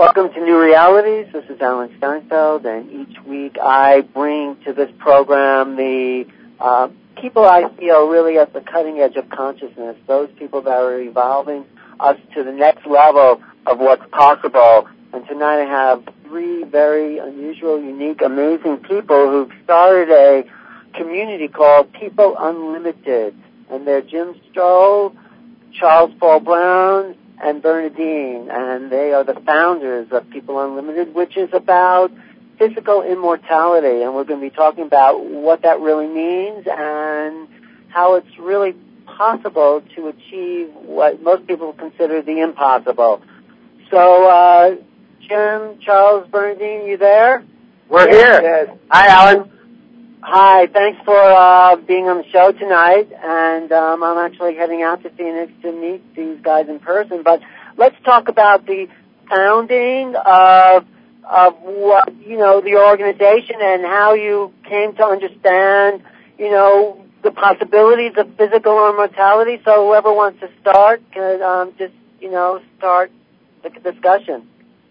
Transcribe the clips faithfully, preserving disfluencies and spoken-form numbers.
Welcome to New Realities. This is Alan Steinfeld, and each week I bring to this program the uh, people I feel really at the cutting edge of consciousness, those people that are evolving us to the next level of what's possible. And tonight I have three very unusual, unique, amazing people who've started a community called People Unlimited. And they're Jim Stroll, Charles Paul Brown, and Bernadine, and they are the founders of People Unlimited, which is about physical immortality, and we're going to be talking about what that really means and how it's really possible to achieve what most people consider the impossible. So, uh, Jim, Charles, Bernadine, you there? We're yes. here. Yes. Hi, Alan. Hi, thanks for uh, being on the show tonight, and um, I'm actually heading out to Phoenix to meet these guys in person, but let's talk about the founding of, of what, you know, the organization and how you came to understand, you know, the possibilities of physical immortality. So whoever wants to start can um, just, you know, start the discussion.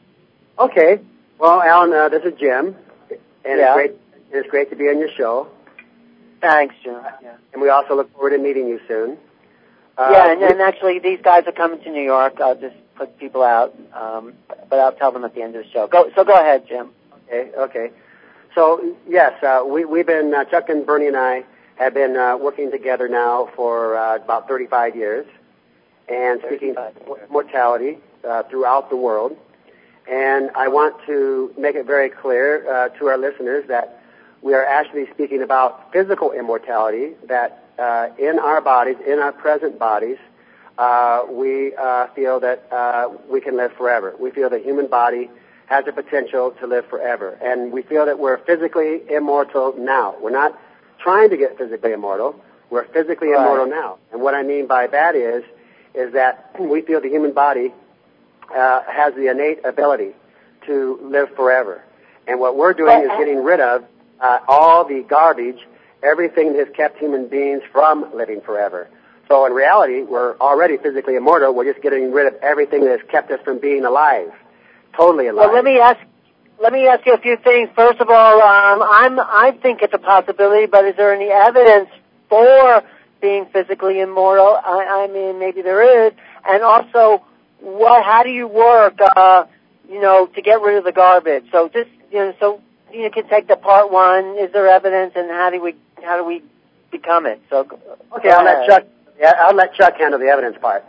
Okay. Well, Alan, uh, this is Jim, and yeah. it's great. It's great to be on your show. Thanks, Jim. Yeah. And we also look forward to meeting you soon. Uh, yeah, and, and actually these guys are coming to New York. I'll just put people out, um, but I'll tell them at the end of the show. Go, so go ahead, Jim. Okay, okay. So, yes, uh, we, we've been, uh, Chuck and Bernie and I have been uh, working together now for uh, about thirty-five years and speaking mortality uh, throughout the world. And I want to make it very clear uh, to our listeners that we are actually speaking about physical immortality, that uh, in our bodies, in our present bodies, uh, we uh, feel that uh, we can live forever. We feel the human body has the potential to live forever. And we feel that we're physically immortal now. We're not trying to get physically immortal. We're physically right. immortal now. And what I mean by that is, is that we feel the human body uh, has the innate ability to live forever. And what we're doing is getting rid of Uh, all the garbage, everything that has kept human beings from living forever. So in reality, we're already physically immortal. We're just getting rid of everything that has kept us from being alive, totally alive. Well, let me ask, let me ask you a few things. First of all, um, I'm, I think it's a possibility, but is there any evidence for being physically immortal? I, I mean, maybe there is. And also, what? How do you work, uh, you know, to get rid of the garbage? So just, you know, so. You can take the part one. Is there evidence, and how do we how do we become it? So okay, I'll let Chuck. Yeah, I'll let Chuck handle the evidence part.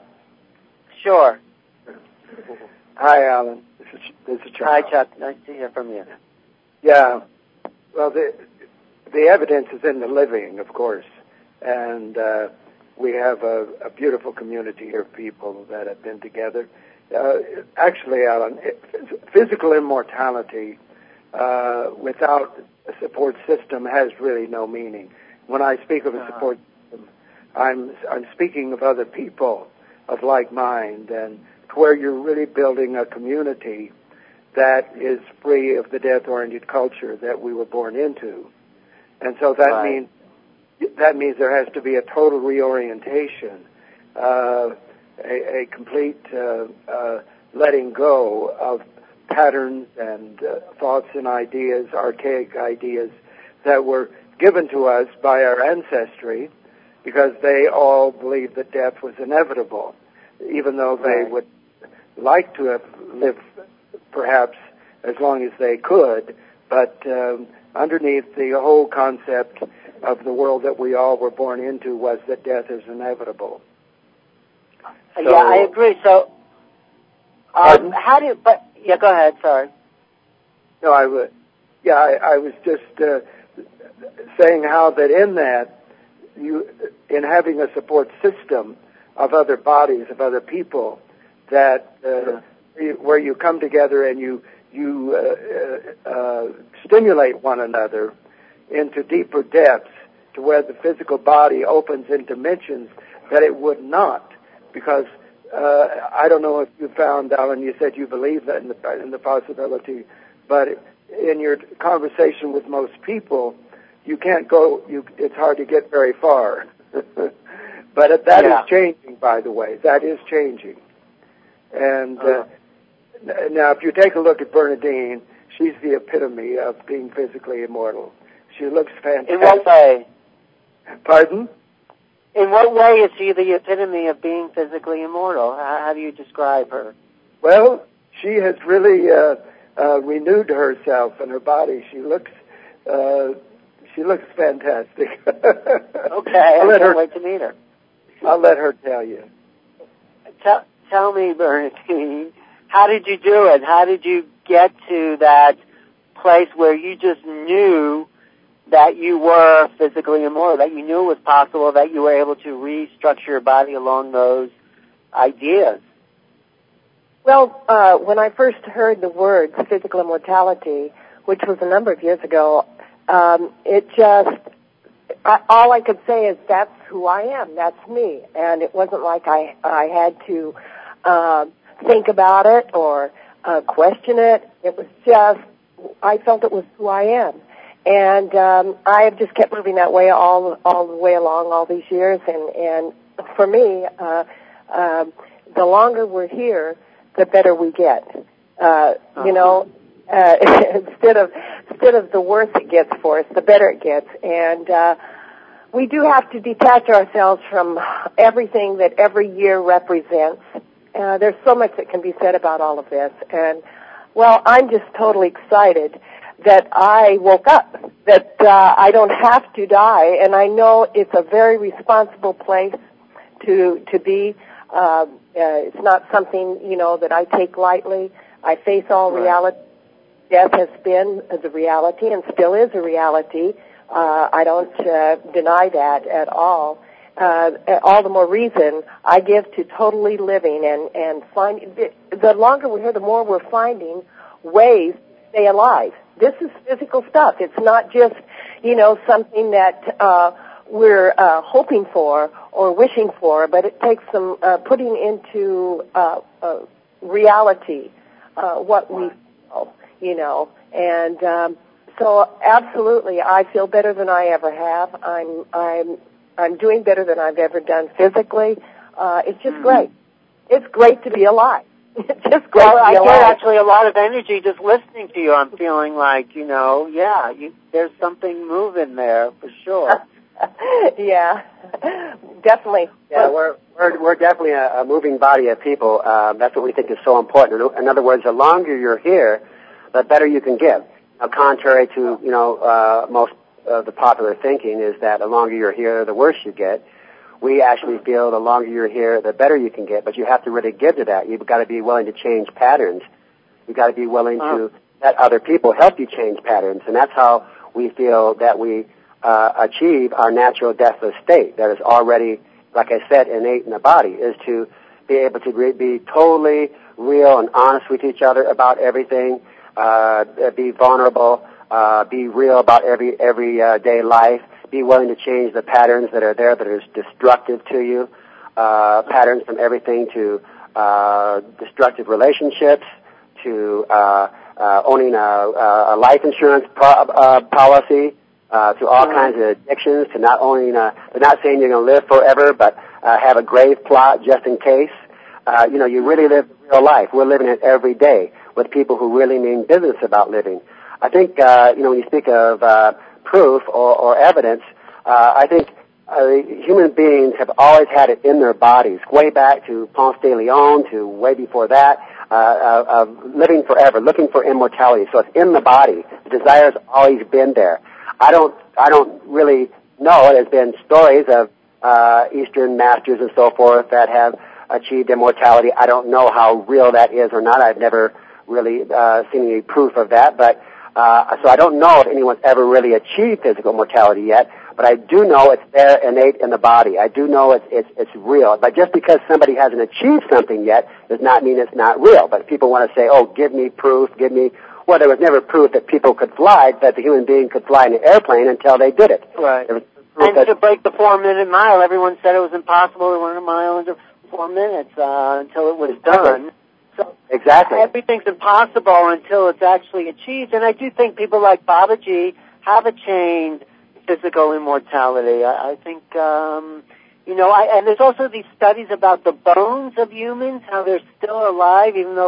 Sure. Hi, Alan. This is this is Chuck. Hi, Chuck. Nice to hear from you. Yeah. Well, the the evidence is in the living, of course, and uh, we have a, a beautiful community here of people that have been together. Uh, actually, Alan, it, physical immortality. Uh, without a support system has really no meaning. When I speak of a support system, I'm I'm speaking of other people of like mind, and where you're really building a community that is free of the death-oriented culture that we were born into. And so that right. means that means there has to be a total reorientation, uh, a, a complete uh, uh, letting go of patterns and uh, thoughts and ideas, archaic ideas that were given to us by our ancestry, because they all believed that death was inevitable, even though they right. would like to have lived perhaps as long as they could, but um, underneath the whole concept of the world that we all were born into was that death is inevitable. So, yeah, I agree. So, um, how do you, but, yeah, go ahead, sorry. No, I would, yeah, I, I was just uh, saying how that in that, you, in having a support system of other bodies, of other people, that uh, yeah. where you come together and you, you uh, uh, stimulate one another into deeper depths to where the physical body opens in dimensions that it would not, because Uh, I don't know if you found, Alan, you said you believe that in the, in the possibility, but in your conversation with most people, you can't go, you, it's hard to get very far. But that yeah. is changing, by the way. That is changing. And uh, now, if you take a look at Bernadine, she's the epitome of being physically immortal. She looks fantastic. In what way? Pardon? In what way is she the epitome of being physically immortal? How, how do you describe her? Well, she has really uh, uh, renewed herself and her body. She looks, uh, she looks fantastic. Okay, I can't her, wait to meet her. I'll let her tell you. Tell, tell me, Bernadine, how did you do it? How did you get to that place where you just knew that you were physically immortal, that you knew it was possible, that you were able to restructure your body along those ideas? Well, uh, when I first heard the words physical immortality, which was a number of years ago, um, it just, I, all I could say is that's who I am, that's me. And it wasn't like I, I had to uh, think about it or uh, question it. It was just, I felt it was who I am. And um, I have just kept moving that way all all the way along all these years. And, and for me, uh, uh, the longer we're here, the better we get. Uh, uh-huh. You know, uh, instead of instead of the worse it gets for us, the better it gets. And uh, we do have to detach ourselves from everything that every year represents. Uh, there's so much that can be said about all of this. And, well, I'm just totally excited that I woke up, that uh, I don't have to die, and I know it's a very responsible place to to be. Uh, uh, it's not something, you know, that I take lightly. I face all right. reality. Death has been the reality and still is a reality. Uh, I don't uh, deny that at all. Uh, all the more reason I give to totally living and, and find, the longer we're here, the more we're finding ways to stay alive. This is physical stuff. It's not just, you know, something that uh, we're uh, hoping for or wishing for, but it takes some uh, putting into uh, uh, reality uh, what we feel, you know. And um, so, absolutely, I feel better than I ever have. I'm I'm I'm doing better than I've ever done physically. Uh, it's just mm-hmm. great. It's great to be alive. It's just great well, to be I alive. get actually a lot of energy just listening to you. I'm feeling like, you know, yeah, you, there's something moving there for sure. Yeah, definitely. Yeah, we're we're, we're definitely a, a moving body of people. Um, that's what we think is so important. In other words, the longer you're here, the better you can give. Now, contrary to, you know, uh, most of the popular thinking is that the longer you're here, the worse you get. We actually feel the longer you're here, the better you can get, but you have to really give to that. You've got to be willing to change patterns. You've got to be willing wow. to let other people help you change patterns, and that's how we feel that we uh, achieve our natural deathless state that is already, like I said, innate in the body, is to be able to re- be totally real and honest with each other about everything, uh, be vulnerable, uh, be real about every every uh, day life, be willing to change the patterns that are there that are destructive to you, uh, patterns from everything to uh, destructive relationships, to uh, uh, owning a, a life insurance pro- uh, policy, uh, to all kinds of addictions, to not owning a, to not saying you're going to live forever, but uh, have a grave plot just in case. Uh, you know, you really live real life. We're living it every day with people who really mean business about living. I think, uh, you know, when you speak of uh, proof or, or evidence, uh, I think uh, human beings have always had it in their bodies, way back to Ponce de Leon, to way before that, uh, uh, of living forever, looking for immortality. So it's in the body. The desire's always been there. I don't, I don't really know. There's been stories of uh, Eastern masters and so forth that have achieved immortality. I don't know how real that is or not. I've never really uh, seen any proof of that, but Uh, so I don't know if anyone's ever really achieved physical mortality yet, but I do know it's there innate in the body. I do know it's, it's, it's real. But just because somebody hasn't achieved something yet does not mean it's not real. But if people want to say, oh, give me proof, give me, well, there was never proof that people could fly, that the human being could fly in an airplane until they did it. Right. And to break the four-minute mile, everyone said it was impossible to run a mile in four minutes uh, until it was done. So exactly. Everything's impossible until it's actually achieved. And I do think people like Babaji have attained physical immortality. I, I think, um, you know, I, and there's also these studies about the bones of humans, how they're still alive, even though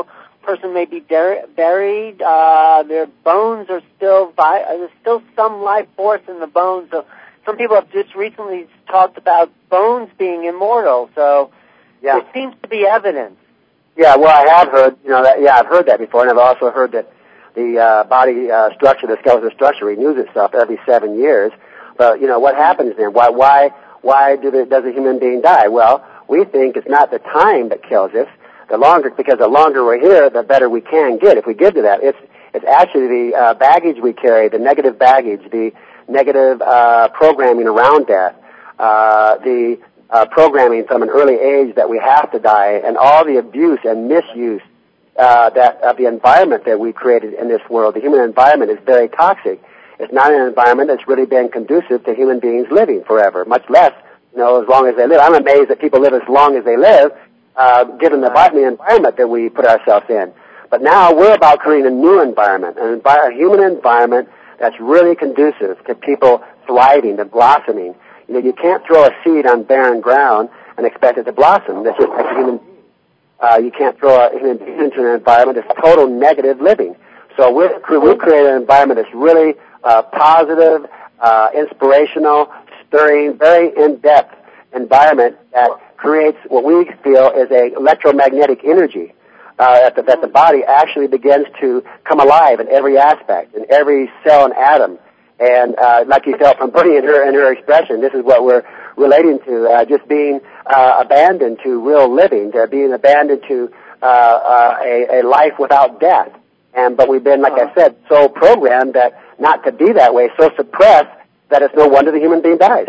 person may be der- buried, uh, their bones are still, vi- there's still some life force in the bones. So some people have just recently talked about bones being immortal. So Yeah. there seems to be evidence. Yeah, well, I have heard, you know, that, yeah, I've heard that before, and I've also heard that the uh, body uh, structure, the skeletal structure, renews itself every seven years. But, you know, what happens then? Why why, why do the, does a human being die? Well, we think it's not the time that kills us. The longer, because the longer we're here, the better we can get. If we get to that, it's it's actually the uh, baggage we carry, the negative baggage, the negative uh, programming around death, uh, the uh, programming from an early age that we have to die, and all the abuse and misuse uh, that of the environment that we created in this world. The human environment is very toxic. It's not an environment that's really been conducive to human beings living forever, much less, you know, as long as they live. I'm amazed that people live as long as they live, uh, given the environment that we put ourselves in. But now we're about creating a new environment, an envi- a human environment that's really conducive to people thriving, to blossoming. You know, you can't throw a seed on barren ground and expect it to blossom. That's just like a human being. Uh, you can't throw a human being into an environment that's total negative living. So we're, we've created an environment that's really uh, positive, uh, inspirational, stirring, very in-depth environment that creates what we feel is a electromagnetic energy uh, that, the, that the body actually begins to come alive in every aspect, in every cell and atom. And uh, like you felt from Bernie in her, in her expression, this is what we're relating to, uh, just being uh, abandoned to real living, to being abandoned to uh, uh, a, a life without death. And but we've been, like I said, so programmed that not to be that way, so suppressed that it's no wonder the human being dies.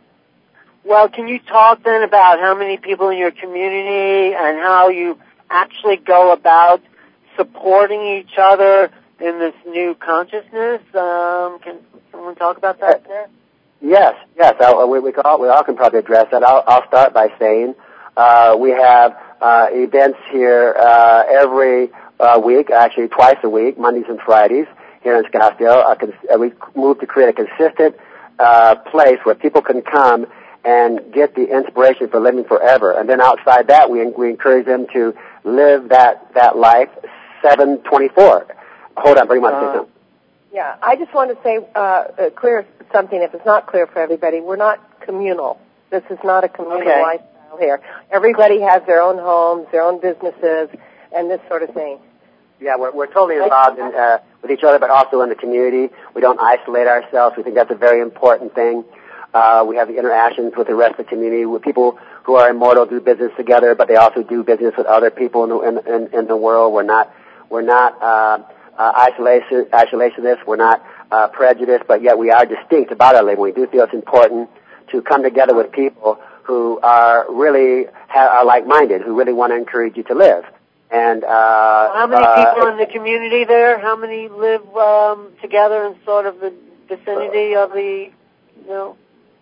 Well, can you talk then about how many people in your community and how you actually go about supporting each other in this new consciousness? Um, can someone talk about that there? Yes, yes. I, we, we, all, we all can probably address that. I'll, I'll start by saying uh, we have uh, events here uh, every uh, week, actually twice a week, Mondays and Fridays here in Scottsdale. Uh, cons- uh, we moved to create a consistent uh, place where people can come and get the inspiration for living forever. And then outside that, we, we encourage them to live that, that life seven twenty-four. Hold on, bring my uh, system. Yeah, I just want to say, uh, uh, clear something if it's not clear for everybody. We're not communal. This is not a communal okay. lifestyle here. Everybody has their own homes, their own businesses, and this sort of thing. Yeah, we're, we're totally involved in, uh, with each other, but also in the community. We don't isolate ourselves. We think that's a very important thing. Uh, we have the interactions with the rest of the community, with people who are immortal, do business together, but they also do business with other people in the, in, in, in the world. We're not, we're not, uh, uh, isolation, isolationists. We're not, uh, prejudiced, but yet we are distinct about our living. We do feel it's important to come together with people who are really, ha- are like-minded, who really want to encourage you to live. And, uh, how many uh, people in the community there? How many live, um, together in sort of the vicinity of the, you know?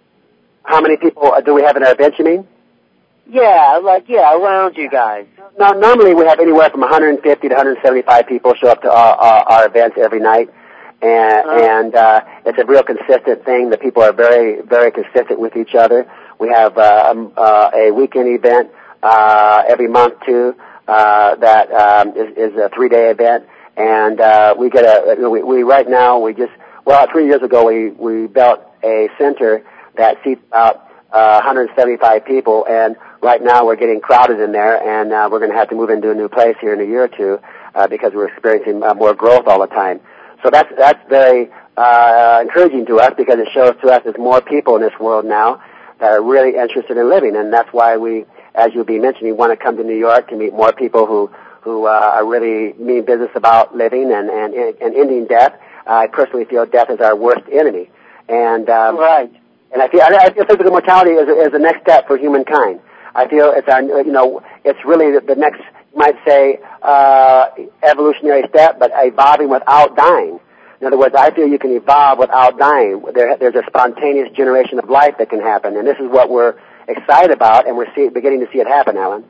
How many people do we have in our events, you mean? Yeah, like, yeah, around you guys. Now, normally we have anywhere from one hundred fifty to one hundred seventy-five people show up to our, our, our events every night. And, uh, and uh, it's a real consistent thing. The people are very, very consistent with each other. We have uh, um, uh, a weekend event uh, every month, too, uh, that um, is, is a three-day event. And uh, we get a, we, we right now, we just, well, three years ago we, we built a center that seats about uh, one hundred seventy-five people, and right now we're getting crowded in there, and uh, we're going to have to move into a new place here in a year or two uh, because we're experiencing uh, more growth all the time. So that's that's very uh, encouraging to us because it shows to us there's more people in this world now that are really interested in living, and that's why we, as you'll be mentioning, want to come to New York to meet more people who who uh, are really mean business about living and and, and ending death. I personally feel death is our worst enemy, and um, right. And I feel, I feel physical mortality is, is the next step for humankind. I feel it's our, you know, it's really the, the next, you might say, uh, evolutionary step, but evolving without dying. In other words, I feel you can evolve without dying. There, there's a spontaneous generation of life that can happen, and this is what we're excited about, and we're see, beginning to see it happen, Alan.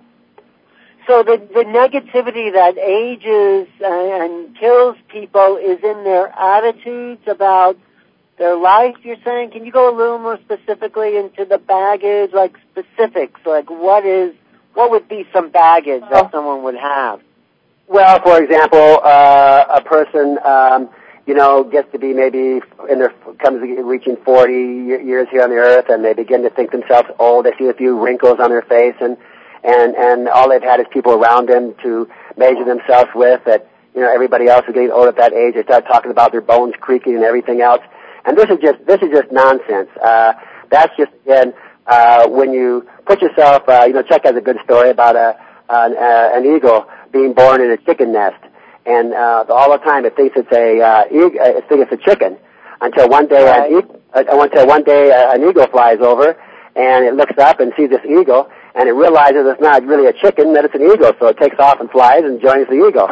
So the, the negativity that ages and, and kills people is in their attitudes about their life, you're saying? Can you go a little more specifically into the baggage, like specifics, like what is, what would be some baggage that someone would have? Well, for example, uh, a person, um, you know, gets to be maybe in their comes to reaching forty years here on the earth, and they begin to think themselves old. They see a few wrinkles on their face, and and and all they've had is people around them to measure themselves with. That you know, everybody else is getting old at that age. They start talking about their bones creaking and everything else. And this is just this is just nonsense. Uh, that's just again uh, when you put yourself. Uh, you know, Chuck has a good story about a an, uh, an eagle being born in a chicken nest, and uh, all the time it thinks it's a uh, eagle, it thinks it's a chicken, until one day right. an eagle, uh, until one day uh, an eagle flies over, and it looks up and sees this eagle, and it realizes it's not really a chicken, that it's an eagle, so it takes off and flies and joins the eagle.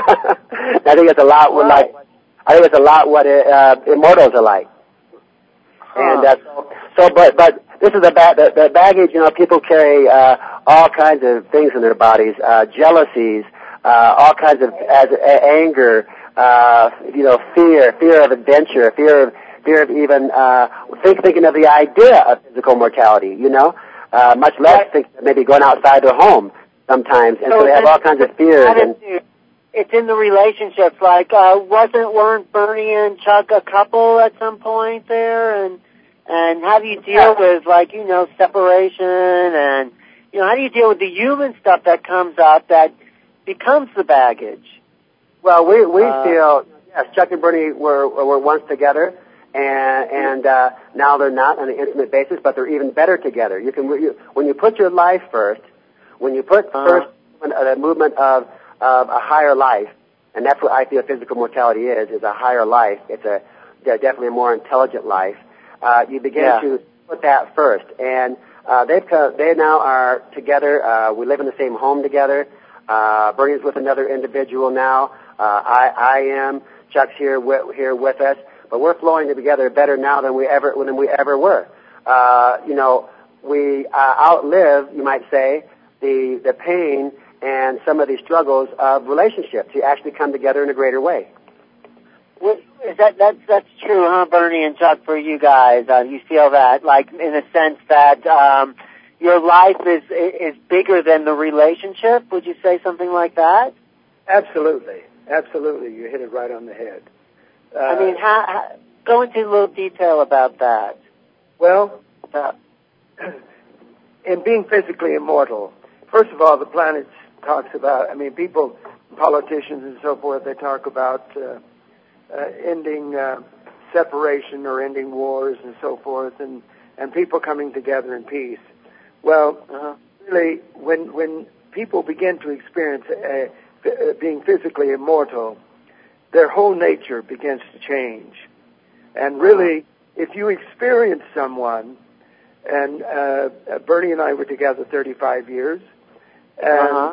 I think it's a lot right. like I think it's a lot what uh, immortals are like. Huh. And uh, so, so, but but this is the, ba- the, the baggage. You know, people carry uh, all kinds of things in their bodies, uh, jealousies. Uh, all kinds of as, uh, anger, uh, you know, fear, fear of adventure, fear of fear of even uh, think, thinking of the idea of physical mortality. You know, uh, much less think maybe going outside their home sometimes, and so, so they have all kinds of fears. And it's in the relationships. Like, uh, wasn't weren't Bernie and Chuck a couple at some point there, and and how do you deal with like you know separation and you know how do you deal with the human stuff that comes up that becomes the baggage? Well, we we uh, feel yes, Chuck and Bernie were were once together, and and uh, now they're not on an intimate basis, but they're even better together. You can you, when you put your life first, when you put uh, first the movement of of a higher life, and that's what I feel physical mortality is is a higher life. It's a definitely a more intelligent life. Uh, you begin yeah. to put that first, and uh, they've they now are together. Uh, we live in the same home together. Uh, Bernie's with another individual now. Uh, I, I am. Chuck's here with, here with us, but we're flowing together better now than we ever than we ever were. Uh, you know, we uh, outlive, you might say, the the pain and some of the struggles of relationships. You actually come together in a greater way. Well, is that that's that's true, huh, Bernie and Chuck? For you guys, uh, you feel that, like, in a sense that. Um, Your life is is bigger than the relationship. Would you say something like that? Absolutely, absolutely. You hit it right on the head. Uh, I mean, how, how, go into a little detail about that. Well, uh, in being physically immortal, first of all, the planet talks about. I mean, people, politicians, and so forth. They talk about uh, uh, ending uh, separation or ending wars and so forth, and and people coming together in peace. Well, uh, really, when when people begin to experience uh, uh, being physically immortal, their whole nature begins to change. And really, if you experience someone, and uh, Bernie and I were together thirty-five years, and uh-huh.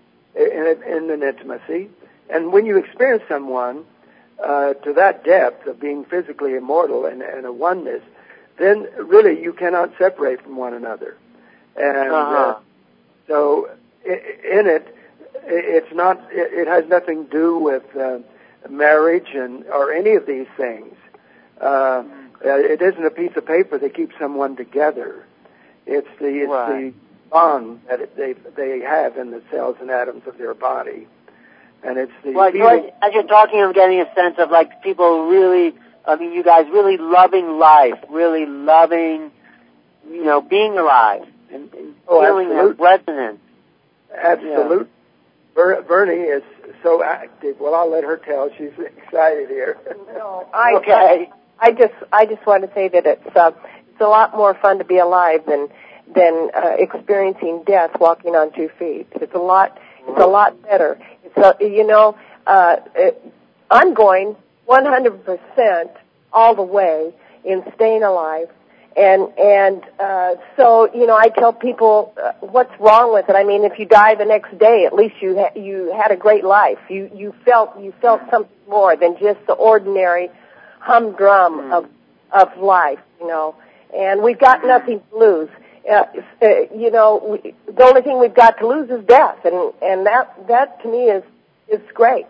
in, in an intimacy, and when you experience someone uh, to that depth of being physically immortal and, and a oneness, then really you cannot separate from one another. And uh-huh. uh, so in it, it's not, it has nothing to do with uh, marriage and or any of these things. Uh, it isn't a piece of paper that keeps someone together. It's the, it's right. the bond that they they have in the cells and atoms of their body. And it's the well, feeling, as you're talking, I'm getting a sense of like people really, I mean, you guys really loving life, really loving, you know, being alive. And, and oh, feeling that resonance. Absolutely. Yeah. Ber- Bernie is so active. Well, I'll let her tell. She's excited here. No, I, okay. I, I just, I just want to say that it's, uh, it's a lot more fun to be alive than, than uh, experiencing death walking on two feet. It's a lot, it's a lot better. It's a, you know, uh, it, I'm going one hundred percent all the way in staying alive. And and uh, so you know, I tell people uh, what's wrong with it. I mean, if you die the next day, at least you ha- you had a great life. You you felt you felt something more than just the ordinary humdrum mm. of of life. You know, and we've got nothing to lose. Uh, uh, you know, we, the only thing we've got to lose is death, and and that that to me is is great.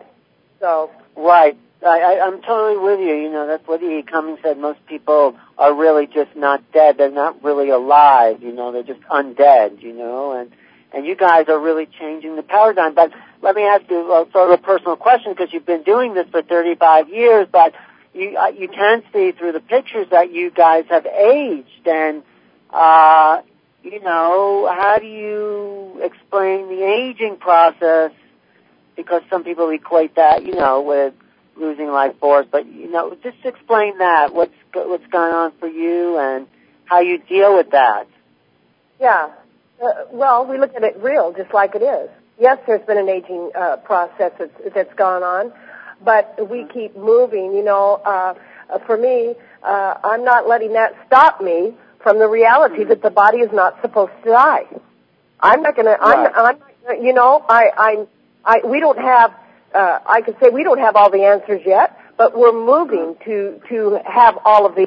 So right. I, I, I'm totally with you. You know, that's what E. Cummings said. Most people are really just not dead. They're not really alive. You know, they're just undead. You know, and and you guys are really changing the paradigm. But let me ask you a sort of a personal question, because you've been doing this for thirty-five years, but you uh, you can see through the pictures that you guys have aged, and uh, you know, how do you explain the aging process? Because some people equate that, you know, with losing life force, but you know, just explain that. What's what's going on for you, and how you deal with that? Yeah. Uh, well, we look at it real, just like it is. Yes, there's been an aging uh, process that's, that's gone on, but we keep moving. You know, uh, for me, uh, I'm not letting that stop me from the reality that the body is not supposed to die. I'm not going to. Right. I'm, I'm. You know, I. I. I. We don't have. Uh, I could say we don't have all the answers yet, but we're moving to to have all of the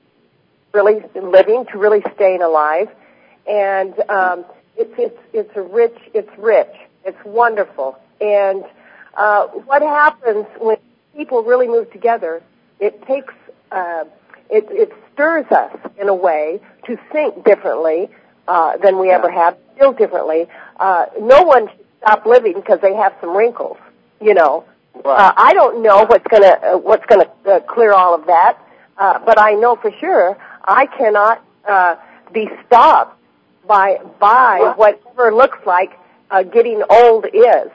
really living, to really staying alive, and um, it's it's it's a rich. It's rich. It's wonderful. And uh, what happens when people really move together? It takes. Uh, it it stirs us in a way to think differently uh, than we yeah. ever have, feel differently. Uh, no one should stop living because they have some wrinkles. You know, right. uh, I don't know what's gonna uh, what's gonna uh, clear all of that, uh, but I know for sure I cannot uh, be stopped by by well, whatever looks like uh, getting old is.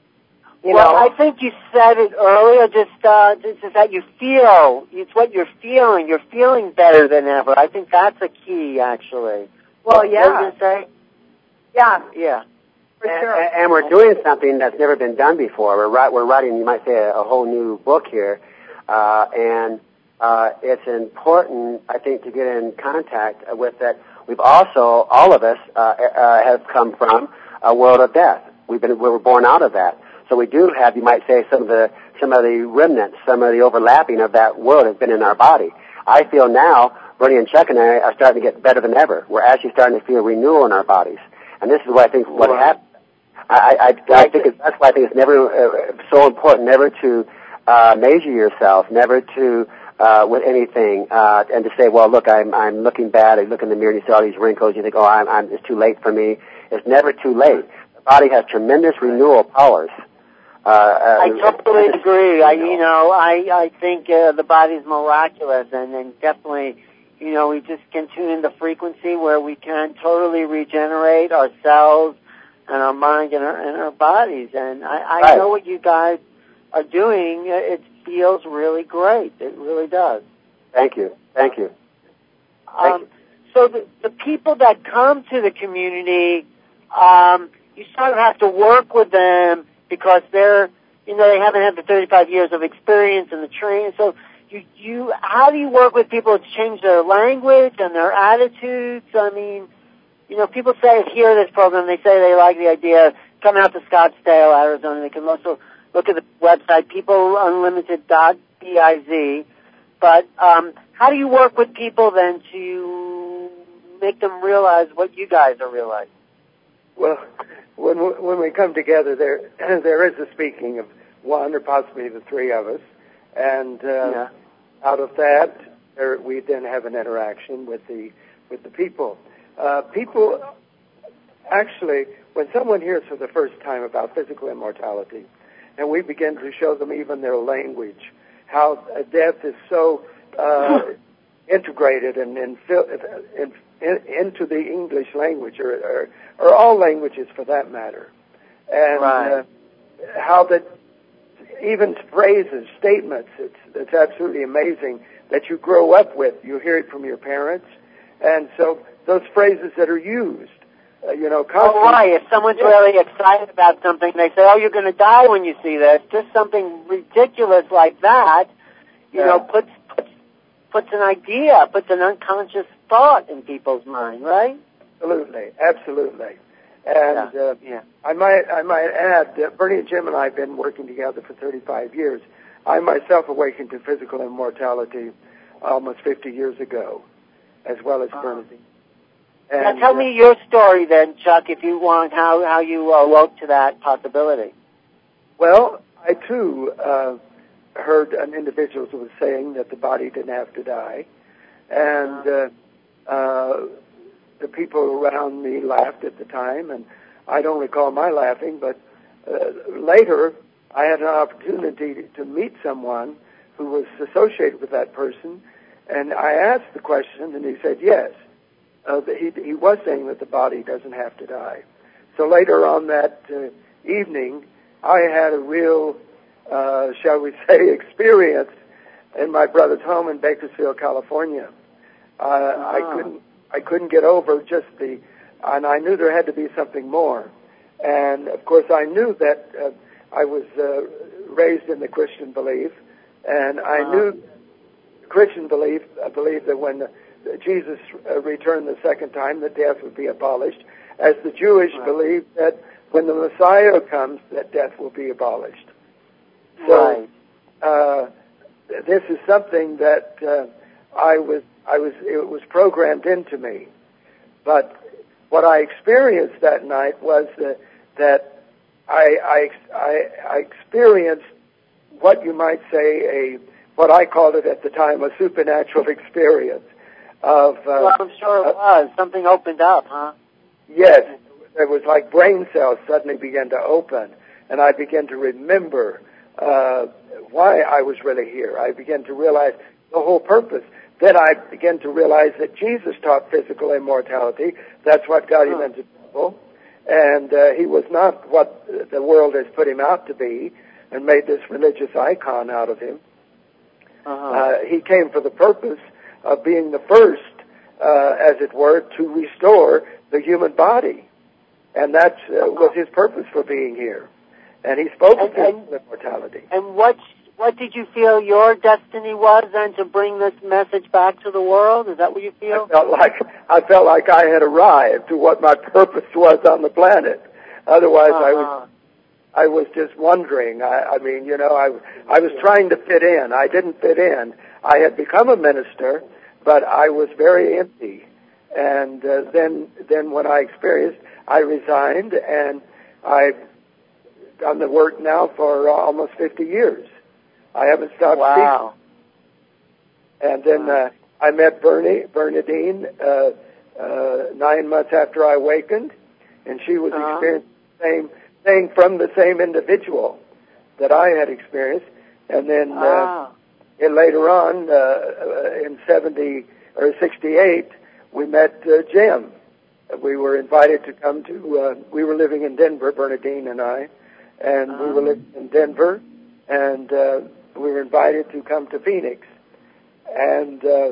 You well, know? I think you said it earlier. Just, uh, just is that you feel. It's what you're feeling. You're feeling better than ever. I think that's a key, actually. Well, what, yeah. What were you gonna say? Yeah. Yeah. For and, sure. and we're doing something that's never been done before. We're, ri- we're writing, you might say, a, a whole new book here, uh, and uh, it's important, I think, to get in contact with that. We've also, all of us, uh, uh, have come from a world of death. We've been, we were born out of that. So we do have, you might say, some of the some of the remnants, some of the overlapping of that world has been in our body. I feel now, Bernie and Chuck and I are starting to get better than ever. We're actually starting to feel renewal in our bodies, and this is what I think what Right. happens. I, I, I think it's, that's why I think it's never uh, so important never to uh, measure yourself, never to uh, with anything, uh, and to say, well, look, I'm I'm looking bad. I look in the mirror and you see all these wrinkles. You think, oh, I'm, I'm it's too late for me. It's never too late. The body has tremendous renewal powers. Uh, uh, I totally agree. I, you know, I, I think uh, the body's miraculous, and, and definitely, you know, we just can tune in the frequency where we can totally regenerate ourselves and our mind and our, and our bodies. And I, I right. know what you guys are doing. It feels really great. It really does. Thank you. Thank you. Thank um, you. So the, the people that come to the community, um, you sort of have to work with them, because they're, you know, they haven't had the thirty-five years of experience in the training. So you, you, how do you work with people to change their language and their attitudes? I mean, you know, people say, hear this program, they say they like the idea of coming out to Scottsdale, Arizona. They can also look at the website, people unlimited dot biz. But um, how do you work with people then to make them realize what you guys are realizing? Well, when we, when we come together, there there is a speaking of one or possibly the three of us, and uh, yeah. out of that, there, we then have an interaction with the with the people. Uh, people actually, when someone hears for the first time about physical immortality, and we begin to show them even their language, how uh, death is so uh, integrated and in, in, in, into the English language, or, or, or all languages for that matter, and right. uh, how that even phrases, statements, it's, it's absolutely amazing that you grow up with. You hear it from your parents, and so those phrases that are used, uh, you know, constantly. Oh, right. If someone's yeah. really excited about something, they say, oh, you're going to die when you see this. Just something ridiculous like that, you yeah. know, puts, puts puts an idea, puts an unconscious thought in people's mind, right? Absolutely, absolutely. And yeah. Uh, yeah. I might I might add that Bernie and Jim and I have been working together for thirty-five years. I myself awakened to physical immortality almost fifty years ago, as well as uh-huh. Bernadine. Now And, tell uh, me your story then, Chuck, if you want, how, how you awoke to that possibility. Well, I too uh, heard an individual who was saying that the body didn't have to die, and uh, uh, the people around me laughed at the time, and I don't recall my laughing, but uh, later, I had an opportunity to meet someone who was associated with that person, and I asked the question, and he said yes. Uh, he, he was saying that the body doesn't have to die. So later on that uh, evening, I had a real, uh, shall we say, experience in my brother's home in Bakersfield, California. Uh, uh-huh. I couldn't, I couldn't get over just the, and I knew there had to be something more. And of course, I knew that uh, I was uh, raised in the Christian belief, and I uh-huh. knew Christian belief. I believed that when Jesus uh, returned the second time, that death would be abolished. As the Jewish right. believe that when the Messiah comes, that death will be abolished. So, right. uh, this is something that uh, I was, I was, it was programmed into me. But what I experienced that night was that, that I, I, I, I experienced what you might say a, what I called it at the time, a supernatural experience of. Uh, well, I'm sure it was. Uh, Something opened up, huh? Yes, it was like brain cells suddenly began to open, and I began to remember uh, why I was really here. I began to realize the whole purpose. Then I began to realize that Jesus taught physical immortality. That's what got him into trouble. And uh, he was not what the world has put him out to be and made this religious icon out of him. Uh-huh. Uh, he came for the purpose of being the first, uh, as it were, to restore the human body. And that uh, was his purpose for being here. And he spoke of physical immortality. And what what did you feel your destiny was then, to bring this message back to the world? Is that what you feel? I felt like I felt like I had arrived to what my purpose was on the planet. Otherwise, uh-huh. I was I was just wondering. I, I mean, you know, I I was trying to fit in. I didn't fit in. I had become a minister, but I was very empty. And uh, then then when I experienced, I resigned, and I've done the work now for uh, almost fifty years. I haven't stopped wow. speaking. And then uh, I met Bernie, Bernadine uh, uh, nine months after I awakened, and she was uh-huh. experiencing the same thing from the same individual that I had experienced. And then uh, ah. and later on, uh, in seventy or sixty-eight, we met uh, Jim. We were invited to come to, uh, we were living in Denver, Bernadine and I, and um. we were living in Denver, and uh, we were invited to come to Phoenix. And uh,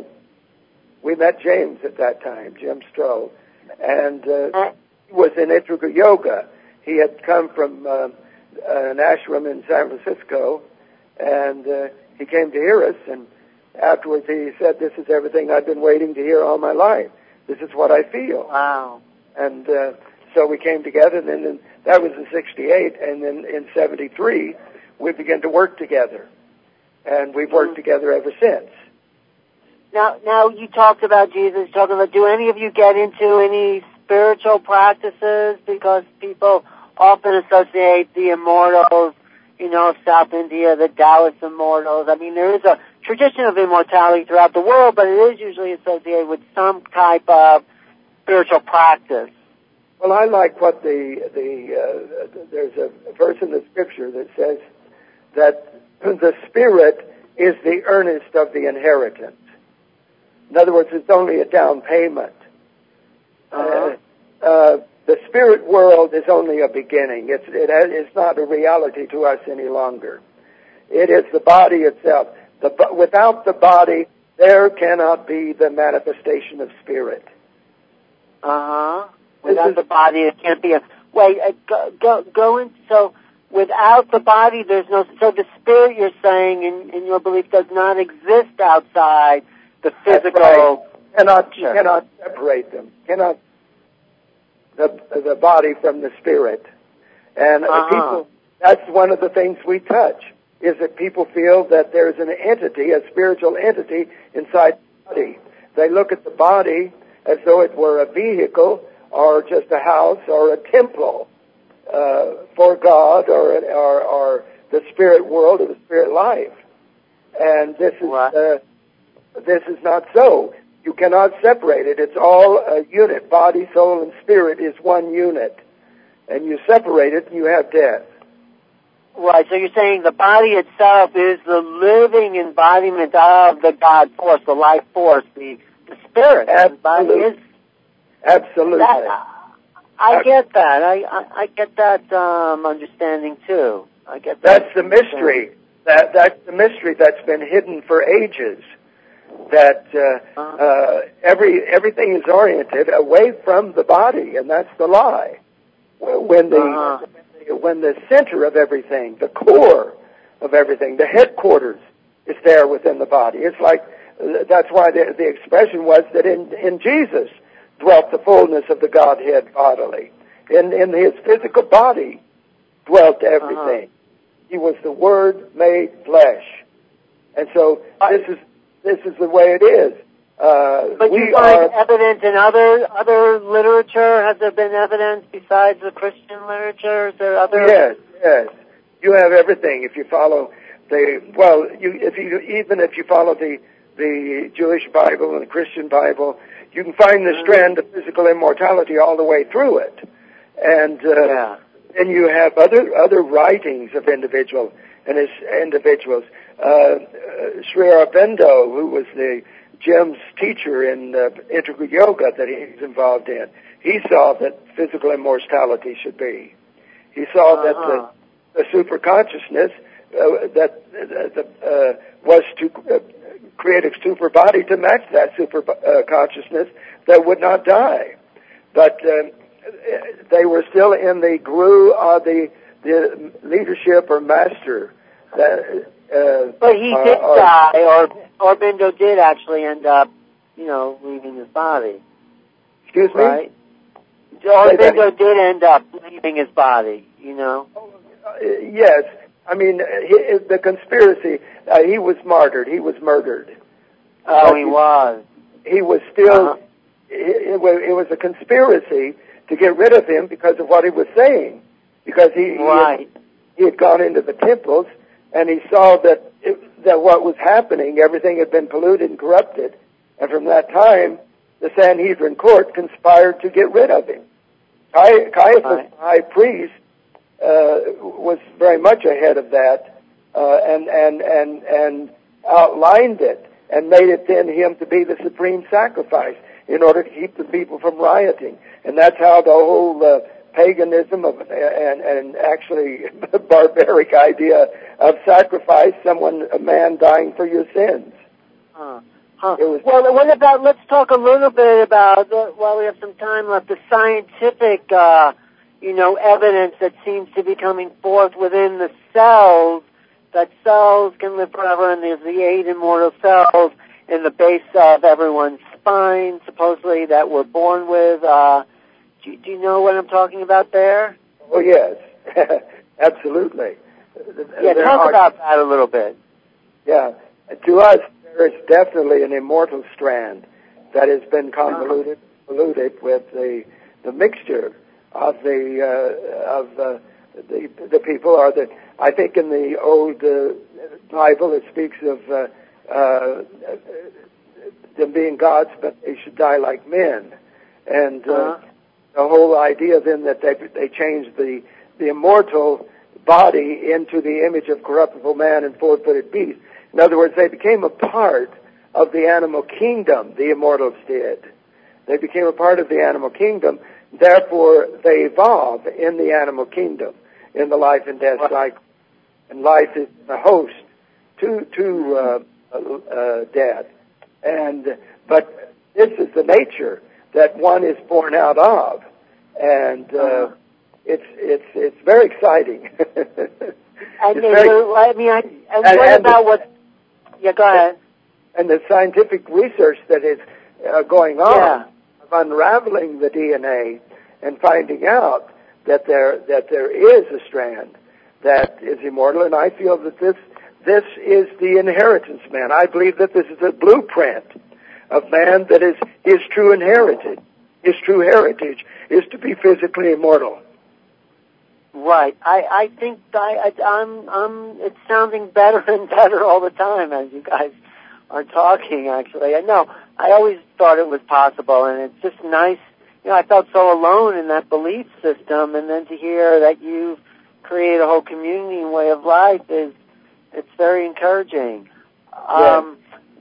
we met James at that time, Jim Stroh, and uh, he was in Iyengar Yoga. He had come from uh, an ashram in San Francisco, and uh, he came to hear us, and afterwards he said, "This is everything I've been waiting to hear all my life. This is what I feel." Wow. And uh, so we came together, and then and that was in sixty-eight, and then in seventy-three, we began to work together. And we've worked mm-hmm. together ever since. Now, now you talked about Jesus, talking about, do any of you get into any spiritual practices? Because people often associate the immortals, you know, of South India, the Taoist immortals. I mean, there is a tradition of immortality throughout the world, but it is usually associated with some type of spiritual practice. Well, I like what the, the uh, there's a verse in the scripture that says that the spirit is the earnest of the inheritance. In other words, it's only a down payment. Uh-huh. Uh, uh, the spirit world is only a beginning. It's, it, it's not a reality to us any longer. It is the body itself. The, without the body, there cannot be the manifestation of spirit. Uh-huh. Without is, the body, it can't be a... Wait, uh, go, go, go in... So, without the body, there's no... So the spirit, you're saying, in, in your belief, does not exist outside the physical... Right. Cannot, sure. cannot separate them. Cannot... The, the body from the spirit. And uh-huh. people... That's one of the things we touch, is that people feel that there's an entity, a spiritual entity, inside the body. They look at the body as though it were a vehicle or just a house or a temple uh, for God or, or or the spirit world or the spirit life. And this is uh, this is not so. You cannot separate it. It's all a unit. Body, soul, and spirit is one unit. And you separate it and you have death. Right, so you're saying the body itself is the living embodiment of the God force, the life force, the, the spirit. Absolutely. The body is, Absolutely. That, I, I get that. I, I, I get that um, understanding too. I get that. That's the mystery. That That's the mystery that's been hidden for ages. That uh, uh-huh. uh, every everything is oriented away from the body, and that's the lie. When the uh-huh. when the center of everything, the core of everything, the headquarters is there within the body. It's like, that's why the, the expression was that in, in Jesus dwelt the fullness of the Godhead bodily. In, in his physical body dwelt everything. Uh-huh. He was the Word made flesh. And so this is, this is the way it is. Uh, but we you find are, evidence in other other literature? Has there been evidence besides the Christian literature? Is there other? Yes, yes. You have everything if you follow the well. You if you even if you follow the the Jewish Bible and the Christian Bible, you can find the mm-hmm. strand of physical immortality all the way through it. And uh, yeah. then you have other other writings of individual and his individuals. Uh, uh, Sri Aurobindo, who was the Jim's teacher in uh, integral yoga that he's involved in, he saw that physical immortality should be. He saw uh-huh. that the, the super consciousness uh, that uh, uh, was to uh, create a super body to match that super uh, consciousness that would not die. But uh, they were still in the guru of the, the leadership or master. That, uh, but he uh, did or, die, or Aurobindo did actually end up, you know, leaving his body. Excuse me? Right? Aurobindo did end up leaving his body, you know? Uh, yes. I mean, he, the conspiracy, uh, he was martyred. He was murdered. Oh, but he was. He was still, uh-huh. it, it, was, it was a conspiracy to get rid of him because of what he was saying. Because he, right. he, had, he had gone into the temples and he saw that it, that what was happening, everything had been polluted and corrupted. And from that time, the Sanhedrin court conspired to get rid of him. Cai- Caiaphas, right. the high priest, uh, was very much ahead of that, uh, and, and, and, and outlined it and made it then him to be the supreme sacrifice in order to keep the people from rioting. And that's how the whole uh, paganism of and, and actually barbaric idea of sacrifice, someone, a man dying for your sins. Huh. Huh. Was, well, what about, let's talk a little bit about, uh, while we have some time left, the scientific, uh, you know, evidence that seems to be coming forth within the cells, that cells can live forever, and there's the eight immortal cells in the base of everyone's spine, supposedly, that we're born with. Uh, do, do you know what I'm talking about there? Oh, yes. Absolutely. Yeah, there talk are, about that a little bit. Yeah. To us, there is definitely an immortal strand that has been convoluted polluted with the the mixture of the uh, of uh, the the people. Or the I think in the old uh, Bible it speaks of uh, uh, them being gods, but they should die like men, and uh, uh-huh. the whole idea then that they they changed the the immortal body into the image of corruptible man and four-footed beast. In other words, they became a part of the animal kingdom, the immortals did. They became a part of the animal kingdom, therefore they evolve in the animal kingdom, in the life and death cycle. And life is the host to, to uh, uh, death. And, but this is the nature that one is born out of. And uh, it's, it's, it's very exciting. And it's very, I mean, I, and, and what and about the, what? Yeah, go ahead. And the scientific research that is uh, going on yeah. of unraveling the D N A and finding out that there that there is a strand that is immortal. And I feel that this this is the inheritance, man. I believe that this is a blueprint of man that is his true inherited. His true heritage is to be physically immortal. Right. I, I think I, I, I'm, I'm, it's sounding better and better all the time as you guys are talking, actually. I know. I always thought it was possible, and it's just nice. You know, I felt so alone in that belief system, and then to hear that you've, create a whole community and way of life is it's very encouraging. Um,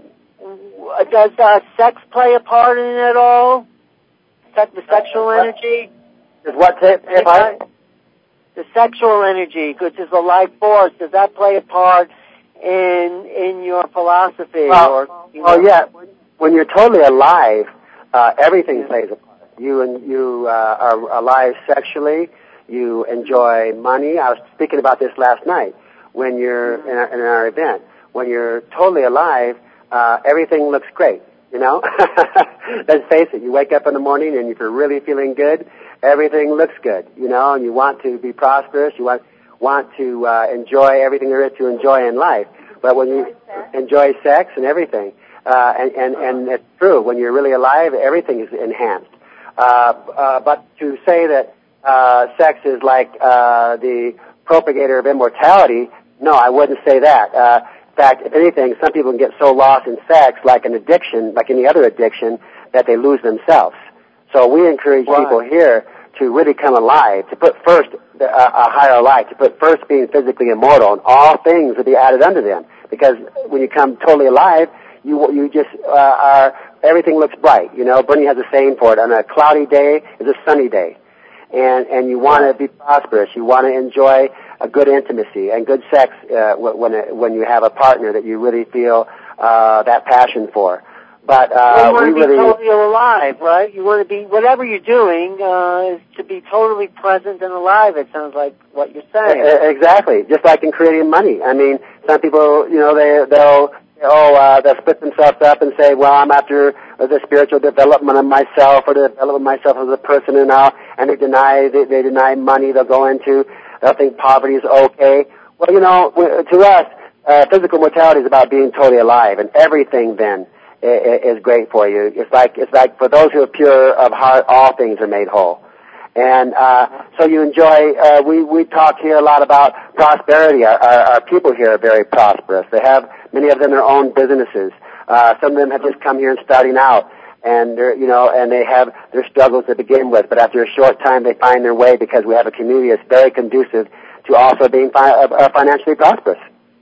yeah. Does uh, sex play a part in it at all? Sex, the sexual uh, energy? Does what play a part? The sexual energy, which is the life force, does that play a part in in your philosophy? Well, or, you well know? yeah. When you're totally alive, uh, everything plays a part. You and you uh, are alive sexually. You enjoy money. I was speaking about this last night when you're in our, in our event. When you're totally alive, uh, everything looks great. You know, let's face it. You wake up in the morning, and if you're really feeling good, everything looks good. You know, and you want to be prosperous. You want want to uh, enjoy everything there is to enjoy in life. But when you enjoy sex and everything, uh, and and and it's true. When you're really alive, everything is enhanced. Uh, uh, but to say that uh, sex is like uh, the propagator of immortality, no, I wouldn't say that. Uh, in fact, if anything, some people can get so lost in sex, like an addiction, like any other addiction, that they lose themselves. So we encourage right. people here to really come alive, to put first the, uh, a higher life, to put first being physically immortal, and all things will be added unto them. Because when you come totally alive, you you just uh, are, everything looks bright. You know, Bernie has a saying for it: on a cloudy day is a sunny day. And and you want to be prosperous. You want to enjoy a good intimacy and good sex uh, when it, when you have a partner that you really feel uh, that passion for. But uh, well, you want we to be really totally alive, right? You want to be whatever you're doing uh, is to be totally present and alive. It sounds like what you're saying. Exactly, just like in creating money. I mean, some people, you know, they they'll oh uh, they'll split themselves up and say, well, I'm after the spiritual development of myself or the development of myself as a person, and now and they deny they, they deny money. They'll go into they'll think poverty is okay. Well, you know, to us, uh, physical mortality is about being totally alive, and everything then is great for you. It's like it's like for those who are pure of heart, all things are made whole. And uh, so you enjoy. Uh, we we talk here a lot about prosperity. Our, our, our people here are very prosperous. They have many of them their own businesses. Uh, some of them have just come here and starting out, and they're you know, and they have their struggles to begin with. But after a short time, they find their way because we have a community that's very conducive to also being fi- uh, financially prosperous.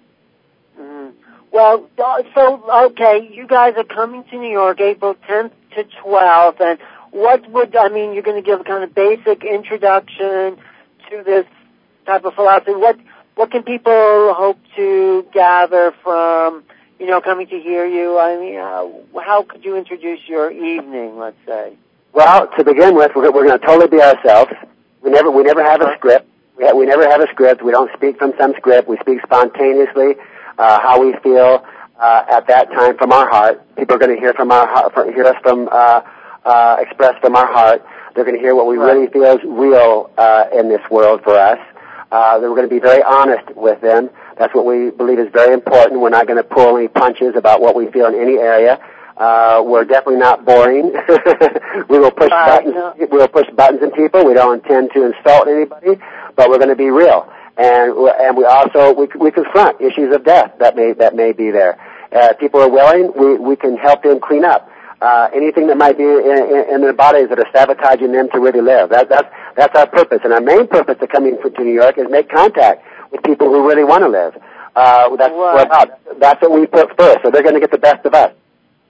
Well, so, okay, you guys are coming to New York April tenth to twelfth, and what would, I mean, you're going to give a kind of basic introduction to this type of philosophy. What what can people hope to gather from, you know, coming to hear you? I mean, uh, how could you introduce your evening, let's say? Well, to begin with, we're, we're going to totally be ourselves. We never we never have a script. We, ha- we never have a script. We don't speak from some script. We speak spontaneously. Uh, how we feel uh, at that time from our heart. People are going to hear from our heart, hear us from uh, uh, express from our heart. They're going to hear what we really feel is real uh, in this world for us. Uh, we're going to be very honest with them. That's what we believe is very important. We're not going to pull any punches about what we feel in any area. Uh, we're definitely not boring. we will push uh, buttons. No. We will push buttons in people. We don't intend to insult anybody, but we're going to be real. And and we also we we confront issues of death that may that may be there. Uh, people are willing. We we can help them clean up uh, anything that might be in, in, in their bodies that are sabotaging them to really live. That that's that's our purpose. And our main purpose of coming to New York is make contact with people who really want to live. Uh, that's what we're about. That's what we put first. So they're going to get the best of us.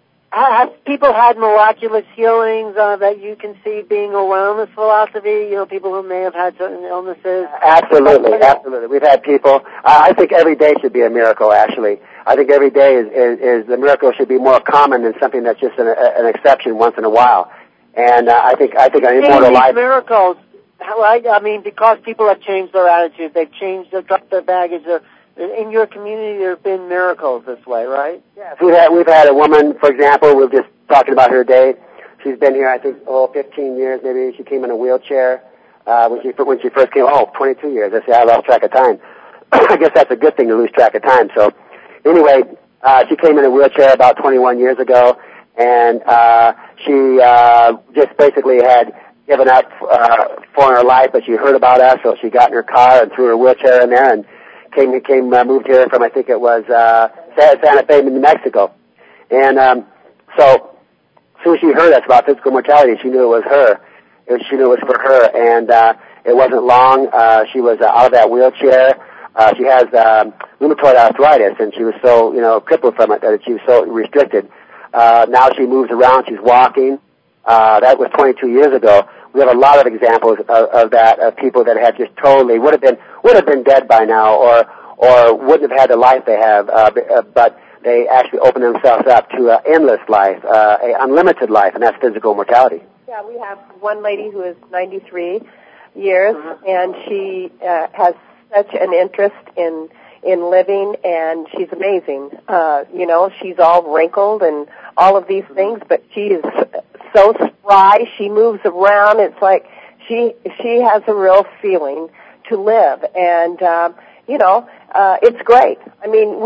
Have people had miraculous healings uh, that you can see being around this philosophy? You know, people who may have had certain illnesses? Absolutely, absolutely. We've had people. I think every day should be a miracle, actually. I think every day is, is, is the miracle should be more common than something that's just an, an exception once in a while. And uh, I think I think an immortal life. Miracles, right? I mean, because people have changed their attitude, they've changed, they've dropped their baggage. They're, in your community, there have been miracles this way, right? Yes. We've had, we've had a woman, for example, we were just talking about her today. She's been here, I think, oh, fifteen years. Maybe she came in a wheelchair uh, when she when she first came. Oh, twenty-two years. I say I lost track of time. I guess that's a good thing to lose track of time. So, anyway, uh, she came in a wheelchair about twenty-one years ago, and uh, she uh, just basically had given up uh, for her life, but she heard about us, so she got in her car and threw her wheelchair in there and came came uh, moved here from I think it was uh, Santa Fe, New Mexico, and um, so as soon as she heard us about physical mortality, she knew it was her. She knew it was for her, and uh, it wasn't long. Uh, she was uh, out of that wheelchair. Uh, she has um, rheumatoid arthritis, and she was so, you know, crippled from it that she was so restricted. Uh, now she moves around. She's walking. Uh, that was twenty-two years ago. We have a lot of examples of, of that, of people that had just totally would have been would have been dead by now, or or wouldn't have had the life they have, uh, but they actually opened themselves up to an endless life, uh, an unlimited life, and that's physical mortality. Yeah, we have one lady who is ninety-three years, mm-hmm. and she uh, has such an interest in in living, and she's amazing. Uh, you know, she's all wrinkled and all of these things, but she is so spry. She moves around. It's like she she has a real feeling to live, and um, you know, uh, it's great. I mean,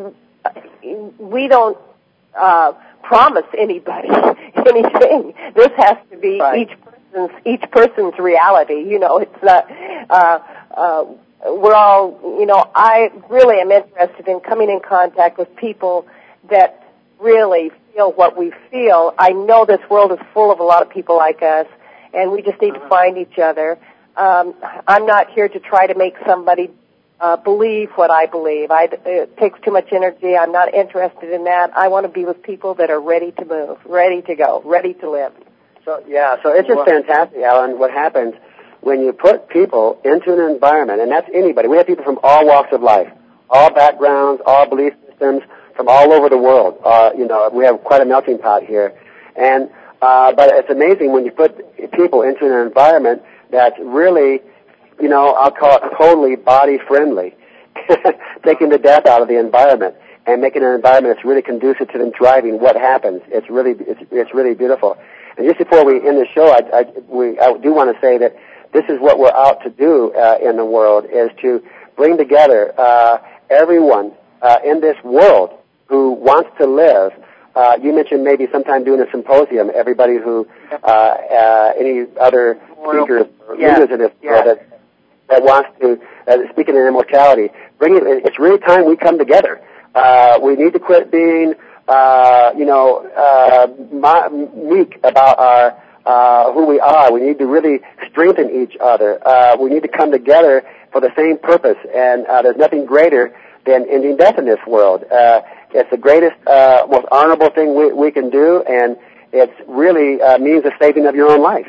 we we don't uh, promise anybody anything. This has to be right. each person's each person's reality. You know, it's not. Uh, uh, we're all, you know, I really am interested in coming in contact with people that really feel what we feel. I know this world is full of a lot of people like us, and we just need uh-huh. to find each other. Um, I'm not here to try to make somebody uh, believe what I believe. I, it takes too much energy. I'm not interested in that. I want to be with people that are ready to move, ready to go, ready to live. So, yeah, so it's just fantastic, Alan, what happens when you put people into an environment, and that's anybody. We have people from all walks of life, all backgrounds, all belief systems, from all over the world. Uh, you know, we have quite a melting pot here. And uh, but it's amazing when you put people into an environment that's really, you know, I'll call it totally body-friendly, taking the death out of the environment and making an environment that's really conducive to them thriving. What happens? It's really, it's, it's really beautiful. And just before we end the show, I, I, we, I do want to say that this is what we're out to do uh, in the world, is to bring together uh, everyone uh, in this world who wants to live. Uh, you mentioned maybe sometime doing a symposium, everybody who, uh, uh, any other speakers or yeah. leaders in this yeah. world that, that wants to, uh, speaking in immortality, bring it, it's really time we come together. Uh, we need to quit being, uh, you know, uh, meek about our, Uh, who we are. We need to really strengthen each other. Uh, we need to come together for the same purpose, and uh, there's nothing greater than ending death in this world. Uh, it's the greatest, uh, most honorable thing we, we can do, and it's really uh, means the saving of your own life.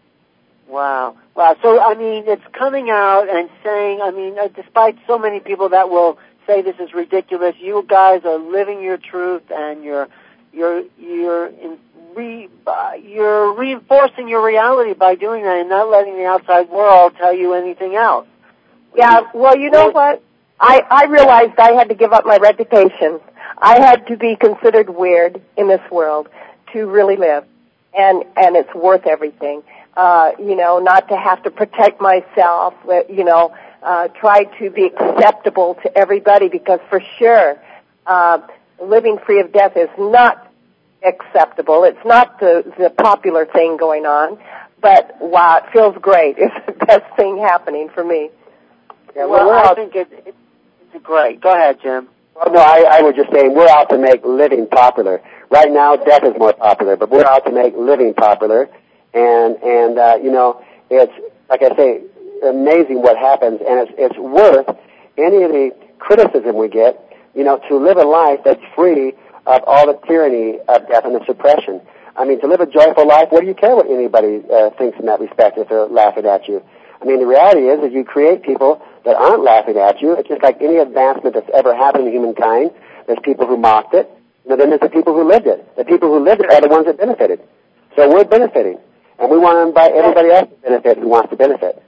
Wow. Wow. So, I mean, it's coming out and saying, I mean, uh, despite so many people that will say this is ridiculous, you guys are living your truth, and you're, you're, you're in Re, uh, you're reinforcing your reality by doing that and not letting the outside world tell you anything else. Yeah, well, you know what? I, I realized I had to give up my reputation. I had to be considered weird in this world to really live, and, and it's worth everything. Uh, you know, not to have to protect myself, you know, uh, try to be acceptable to everybody, because for sure, uh, living free of death is not acceptable. It's not the, the popular thing going on, but wow, it feels great. It's the best thing happening for me. Yeah, well, well I think it, it, it's great. Go ahead, Jim. Well, no, I, I was just saying we're out to make living popular. Right now, death is more popular, but we're out to make living popular. And, and uh, you know, it's, like I say, amazing what happens, and it's, it's worth any of the criticism we get, you know, to live a life that's free of all the tyranny of death and the suppression. I mean, to live a joyful life, what do you care what anybody uh, thinks in that respect if they're laughing at you? I mean, the reality is, is you create people that aren't laughing at you. It's just like any advancement that's ever happened in humankind. There's people who mocked it, and then there's the people who lived it. The people who lived it are the ones that benefited. So we're benefiting, and we want to invite everybody else to benefit who wants to benefit.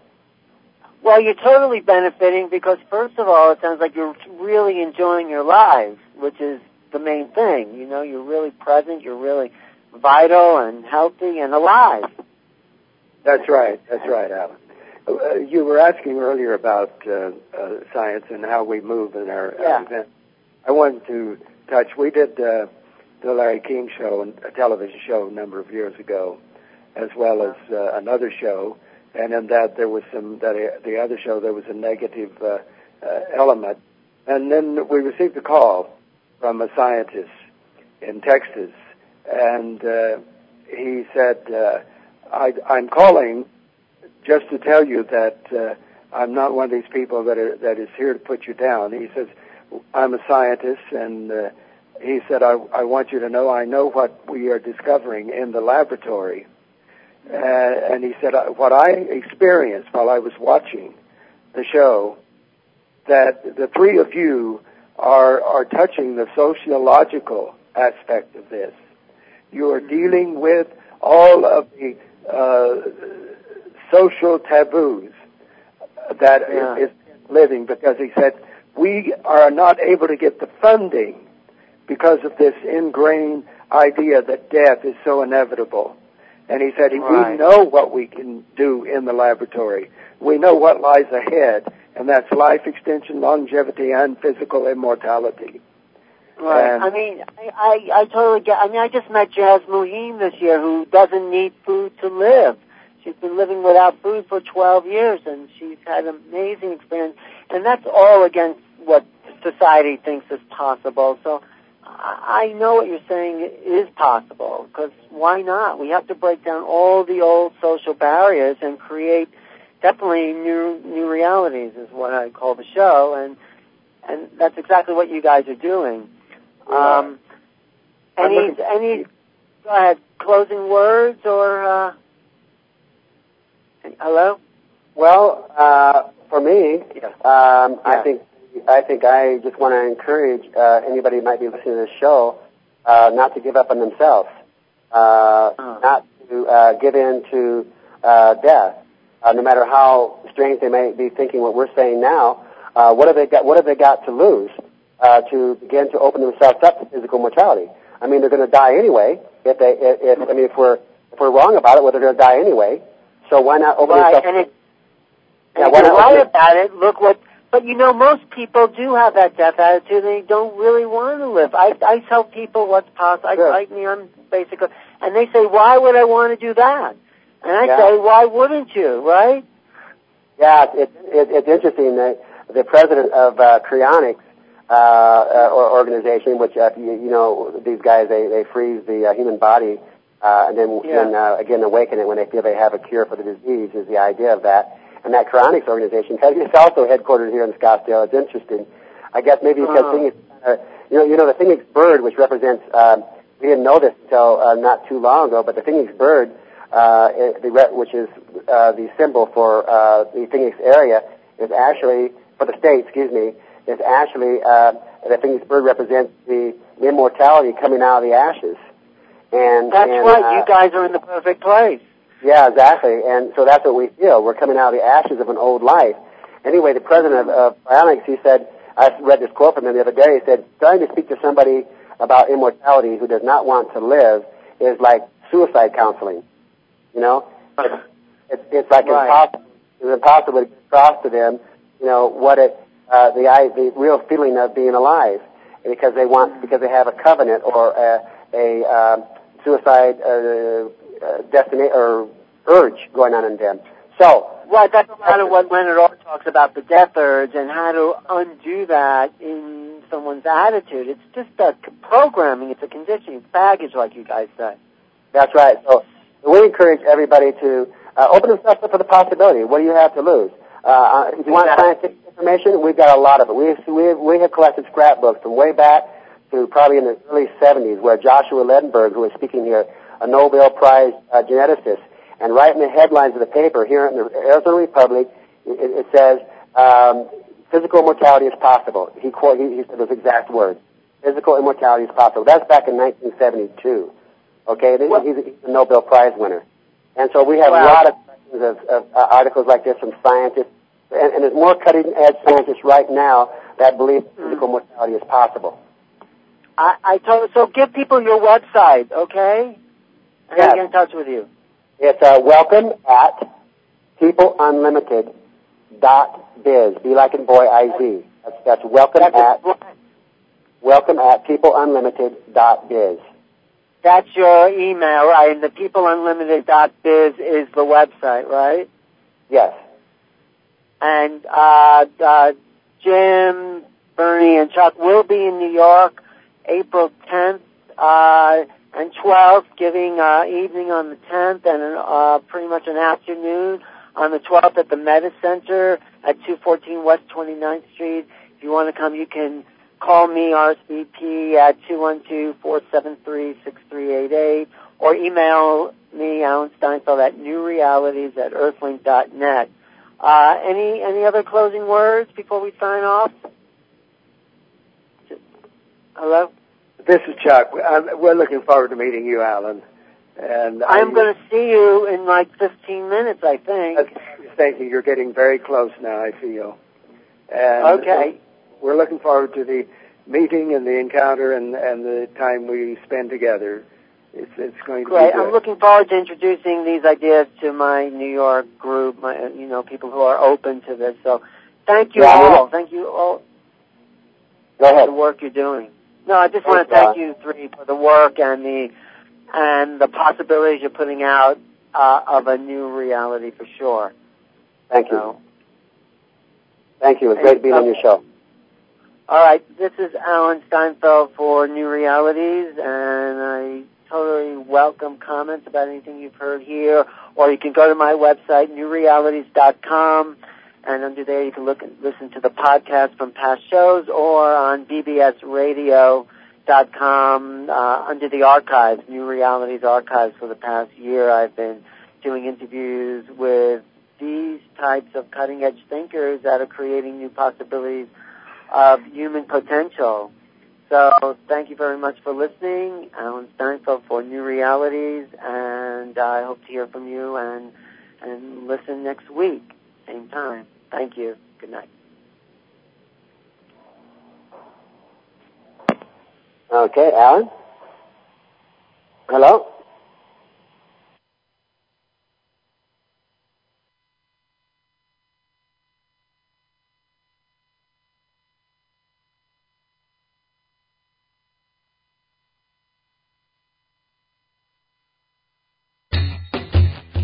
Well, you're totally benefiting because, first of all, it sounds like you're really enjoying your lives, which is the main thing. You know, you're really present, you're really vital and healthy and alive. That's right. That's right, Alan. Uh, you were asking earlier about uh, uh, science and how we move in our yeah. uh, event. I wanted to touch, we did uh, the Larry King show, a television show a number of years ago, as well as uh, another show, and in that there was some, that uh, the other show there was a negative uh, uh, element. And then we received a call from a scientist in Texas, and uh, he said, uh, I, I'm calling just to tell you that uh, I'm not one of these people that are, that is here to put you down. He says, I'm a scientist, and uh, he said, I, I want you to know I know what we are discovering in the laboratory. Uh, and he said, what I experienced while I was watching the show, that the three of you are, are touching the sociological aspect of this. You are dealing with all of the uh, social taboos that yeah. is, is living, because he said, we are not able to get the funding because of this ingrained idea that death is so inevitable. And he said, right. we know what we can do in the laboratory. We know what lies ahead, and that's life extension, longevity, and physical immortality. Right. And I mean, I, I, I totally get, I mean, I just met Jazz Muhim this year, who doesn't need food to live. She's been living without food for twelve years, and she's had an amazing experience. And that's all against what society thinks is possible. So I know what you're saying is possible, because why not? We have to break down all the old social barriers and create definitely new new realities, is what I call the show, and and that's exactly what you guys are doing. Um, any any go ahead, closing words or uh, hello? Well, uh, for me, yes. um, yeah. I think. I think I just want to encourage uh, anybody who might be listening to this show uh, not to give up on themselves, uh, oh. not to uh, give in to uh, death, uh, no matter how strange they may be thinking what we're saying now. Uh, what have they got? What have they got to lose uh, to begin to open themselves up to physical mortality? I mean, they're going to die anyway. If they, if, if I mean, if we're if we're wrong about it, well, they're going to die anyway. So why not open right. themselves? And, it, yeah, and why if you're not right about it, look what. But, you know, most people do have that death attitude. They don't really want to live. I, I tell people what's possible. I, sure. I mean, I'm basically, and they say, why would I want to do that? And I yeah. say, why wouldn't you, right? Yeah, it's, it, it's interesting that the president of uh, Cryonics uh, uh, organization, which, uh, you, you know, these guys, they, they freeze the uh, human body uh, and then, yeah. then uh, again, awaken it when they feel they have a cure for the disease is the idea of that. And that Cryonics organization, it's also headquartered here in Scottsdale. It's interesting. I guess maybe because uh-huh. Phoenix, uh, you know, you know, the Phoenix bird, which represents, um, we didn't know this until uh, not too long ago, but the Phoenix bird, uh, the re- which is uh, the symbol for uh, the Phoenix area, is actually, for the state, excuse me, is actually, uh, the Phoenix bird represents the immortality coming out of the ashes. And That's and, right. Uh, you guys are in the perfect place. Yeah, exactly. And so that's what we feel. We're coming out of the ashes of an old life. Anyway, the president of, of Cryonics, he said, I read this quote from him the other day, he said, trying to speak to somebody about immortality who does not want to live is like suicide counseling. You know? It's, it's, it's like right. impossible, it's impossible to get across to them, you know, what it, uh, the, the real feeling of being alive. Because they want, because they have a covenant or a, a uh, suicide uh, Uh, destination or urge going on in them. So, right, that's a lot of what Leonard Orr talks about, the death urge, and how to undo that in someone's attitude. It's just a programming, it's a conditioning, it's baggage, like you guys say. That's right. So, we encourage everybody to uh, open themselves up for the possibility. What do you have to lose? Uh, if you want scientific information, we've got a lot of it. We we we have collected scrapbooks from way back to probably in the early seventies, where Joshua Ledenberg, who is speaking here, a Nobel Prize uh, geneticist, and right in the headlines of the paper here in the Arizona Republic, it, it says, um, physical immortality is possible. He, quote, he, he said those exact words. Physical immortality is possible. That's back in nineteen seventy-two. Okay, well, he's, a, he's a Nobel Prize winner. And so we have wow. a lot of, of, of uh, articles like this from scientists, and, and there's more cutting-edge scientists right now that believe mm. physical mortality is possible. I, I told, so give people your website, okay? I yes. gotta get in touch with you. It's uh, welcome at people unlimited dot biz. Be like in boy, I Z. That's, that's welcome that's at a, welcome at people unlimited dot biz. That's your email, right? And the people unlimited dot biz is the website, right? Yes. And uh, uh, Jim, Bernie, and Chuck will be in New York April tenth. Uh, and twelfth, giving uh, evening on the tenth, and uh, pretty much an afternoon on the twelfth at the Meta Center at two fourteen West twenty-ninth Street. If you want to come, you can call me, R S V P, at two one two, four seven three, six three eight eight, or email me, Alan Steinfeld, at newrealities at earthlink dot net. Uh, any, any other closing words before we sign off? Hello? This is Chuck. I'm, we're looking forward to meeting you, Alan. And I'm going to see you in like fifteen minutes, I think. Thank you. You're getting very close now, I feel. And okay. We're looking forward to the meeting and the encounter and, and the time we spend together. It's, it's going to Great. be good. I'm looking forward to introducing these ideas to my New York group, my, you know, people who are open to this. So thank you yeah, all. Thank you all Go ahead. for the work you're doing. No, I just Thanks, want to thank God. you three for the work and the and the possibilities you're putting out uh, of a new reality for sure. Thank you. So, thank you. It's great being uh, on your show. All right. This is Alan Steinfeld for New Realities, and I totally welcome comments about anything you've heard here, or you can go to my website, new realities dot com, and under there you can look and listen to the podcast from past shows, or on b b s radio dot com uh, under the archives, New Realities archives. For the past year, I've been doing interviews with these types of cutting-edge thinkers that are creating new possibilities of human potential. So thank you very much for listening. Alan Steinfeld for New Realities, and I hope to hear from you and and listen next week, same time. Thank you. Good night. Okay, Alan?